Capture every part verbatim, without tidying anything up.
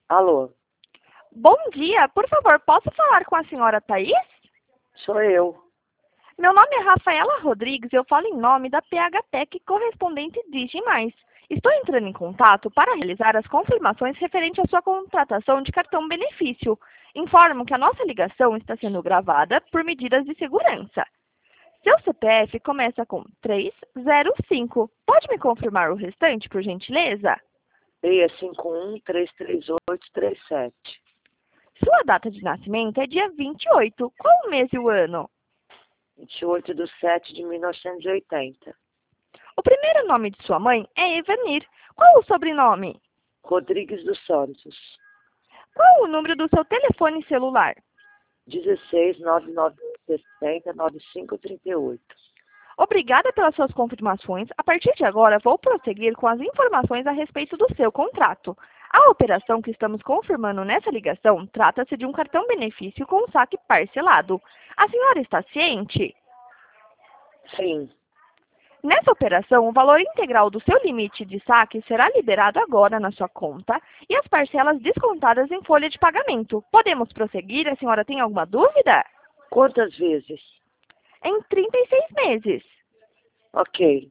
Alô, Bom dia, por favor, posso falar com a senhora Thaís? sou eu. Meu nome é Rafaela Rodrigues, eu falo em nome da P H Tec correspondente Digimais. Estou entrando em contato para realizar as confirmações referente à sua contratação de cartão benefício. Informo que a nossa ligação está sendo gravada por medidas de segurança. Seu C P F começa com três zero cinco. Pode me confirmar o restante, por gentileza? seis cinco um, três três oito, três sete. Sua data de nascimento é dia vinte e oito. Qual o mês e o ano? vinte e oito de sete de mil novecentos e oitenta. O primeiro nome de sua mãe é Evanir. Qual o sobrenome? Rodrigues dos Santos. Qual o número do seu telefone celular? dezesseis, nove nove seis zero, nove cinco três oito. Obrigada pelas suas confirmações. A partir de agora, vou prosseguir com as informações a respeito do seu contrato. A operação que estamos confirmando nessa ligação trata-se de um cartão benefício com saque parcelado. A senhora está ciente? Sim, Nessa operação, o valor integral do seu limite de saque será liberado agora na sua conta e as parcelas descontadas em folha de pagamento. Podemos prosseguir? A senhora tem alguma dúvida? quantas vezes? Em trinta e seis meses. Ok,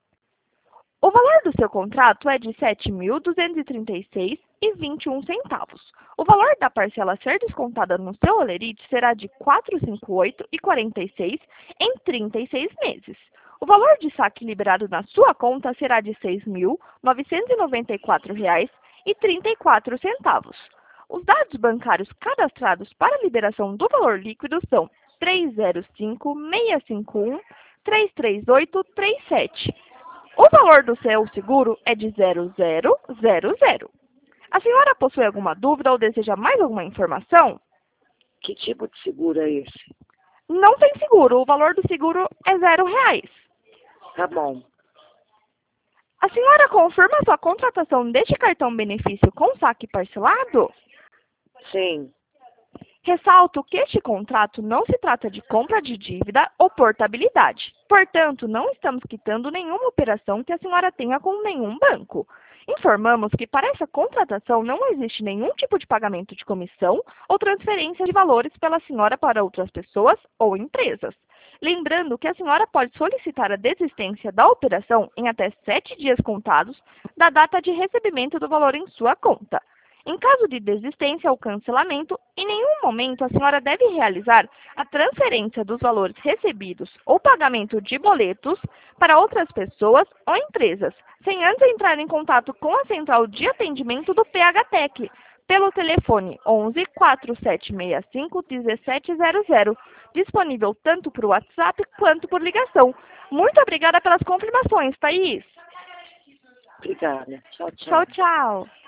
O valor do seu contrato é de sete mil duzentos e trinta e seis reais e vinte e um centavos. O valor da parcela a ser descontada no seu holerite será de quatrocentos e cinquenta e oito reais e quarenta e seis centavos em trinta e seis meses. O valor de saque liberado na sua conta será de seis mil novecentos e noventa e quatro reais e trinta e quatro centavos. Os dados bancários cadastrados para a liberação do valor líquido são três zero cinco, seis cinco um, três três oito, três sete. O valor do seu seguro é de zero zero zero zero. A senhora possui alguma dúvida ou deseja mais alguma informação? que tipo de seguro é esse? Não tem seguro. O valor do seguro é zero reais. Tá bom, A senhora confirma sua contratação deste cartão benefício com saque parcelado? sim, Ressalto que este contrato não se trata de compra de dívida ou portabilidade. Portanto, não estamos quitando nenhuma operação que a senhora tenha com nenhum banco. Informamos que para essa contratação não existe nenhum tipo de pagamento de comissão ou transferência de valores pela senhora para outras pessoas ou empresas. Lembrando que a senhora pode solicitar a desistência da operação em até sete dias contados da data de recebimento do valor em sua conta. Em caso de desistência ou cancelamento, em nenhum momento a senhora deve realizar a transferência dos valores recebidos ou pagamento de boletos para outras pessoas ou empresas, sem antes entrar em contato com a central de atendimento do P H Tec, pelo telefone onze, quatro sete seis cinco, um sete zero zero, disponível tanto por WhatsApp quanto por ligação. Muito obrigada pelas confirmações, Thaís. obrigada. Tchau, Tchau, tchau. tchau.